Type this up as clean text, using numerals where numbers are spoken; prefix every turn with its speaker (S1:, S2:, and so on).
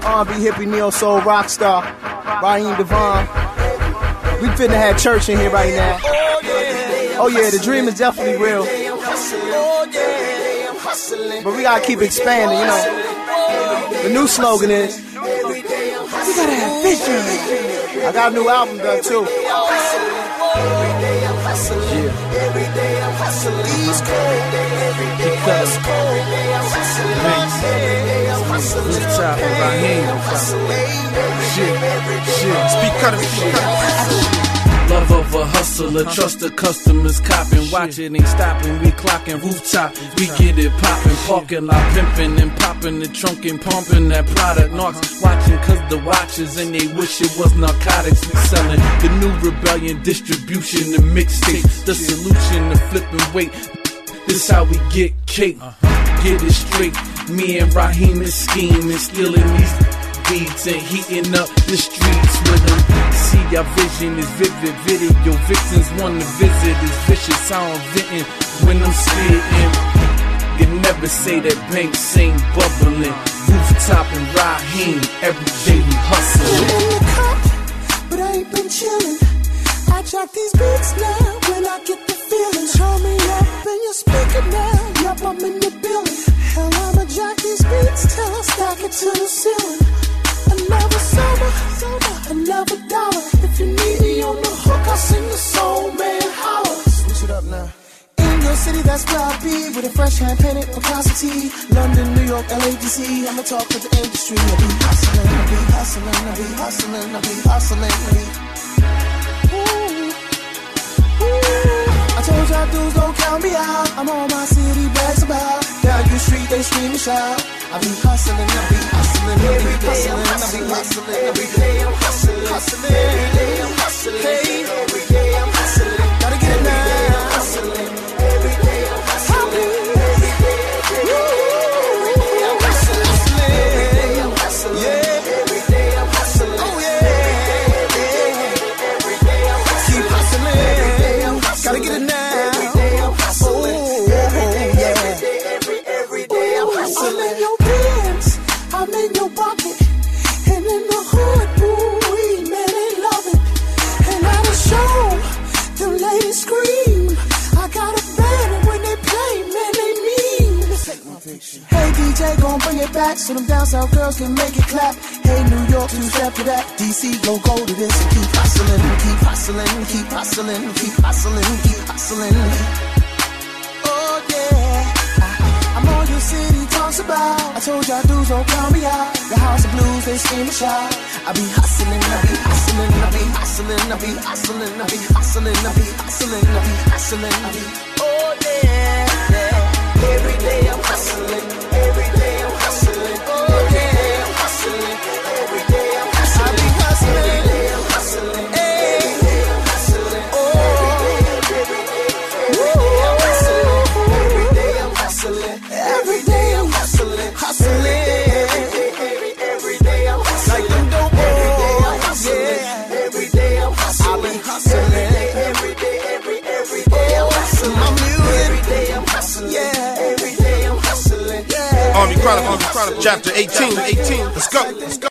S1: R&B hippie neo soul rock star, Raheem Devon. We finna have church in here right now. Oh yeah, the dream is definitely real. But we gotta keep expanding, you know. The new slogan is, we gotta have vision. I got a new album done too.
S2: Rooftop and Raheem. Speak cut it. Love of a hustler, trust the customers, copping, watching, ain't stopping, we clocking, rooftop, we get it popping, parking lot pimping and popping the trunk and pumping that product, knocks, watching cause the watches and they wish it was narcotics, we selling the new rebellion, distribution, the mixtape, the solution, the flipping weight, this how we get cake, get it straight, me and Raheem is scheming, stealing these beats and heating up the streets with them. See, our vision is vivid, video victims want to visit, it's vicious how I'm venting when I'm spitting. You never say that banks ain't bubbling, rooftop and Raheem, every day we hustling.
S3: I'm in the cut, but I ain't been chilling. I track these beats now when I get the feeling. Show me up and you're speaking now, yup, I'm in the building. Hell, I'ma jack these beats till I stack it to the ceiling. Another summer, another dollar. If you need me on the hook, I'll sing the soul man holler. Switch it up now. In your city, that's where I be, with a fresh hand painted Picasso tee. London, New York, LA, DC. I'ma talk with the industry. I be hustling, I be hustling, I be hustling, I be hustling. I told y'all dudes don't count me out. I'm on my city brags about. Down your street, they scream and shout. I be hustling, I be hustling, I be hustling, I be hustling, every day I'm hustling, hustling, every day I'm hustling, hey, every day I'm hustling, gotta get it now, hustling, every day I'm hustling, every day I'm hustling, yeah, every day I'm hustling, oh yeah, every day I'm hustling, keep hustling, gotta get it now, every day I'm hustling, every day I'm hustling. I'm in your pocket, and in the hood, boy, man, they love it. And at a show, them ladies scream. I got a band, and when they play, man, they mean. Hey, DJ, gon' bring it back, so them down south girls can make it clap. Hey, New York, two-step to that. DC, go to this and keep hustling, keep hustling, keep hustling, keep hustling, keep hustling. Oh, yeah. I'm all your city talks about. I told y'all dudes don't count me out. The house of blues, they scream and shout. I be hustling, I be hustling, I be hustling, I be hustling, I be hustling, I be hustling, I be hustling, I be. Oh yeah, yeah. Every day I'm hustling, every day I'm hustling. Oh yeah, I'm hustling, every day I'm hustling. I be hustling, every day I'm hustling, every day I'm hustling. Oh, every day I'm hustling, every day I'm hustling. Every day I'm hustling, hustling. Every day I'm hustling. Like them dope boys. Every day I'm hustling. Every day I'm hustling. I've been hustling. Every day I'm hustling. My music. Every day I'm hustling. Yeah. Every day I'm hustling. Yeah.
S4: Army Chronicles, chapter 18. Let's go.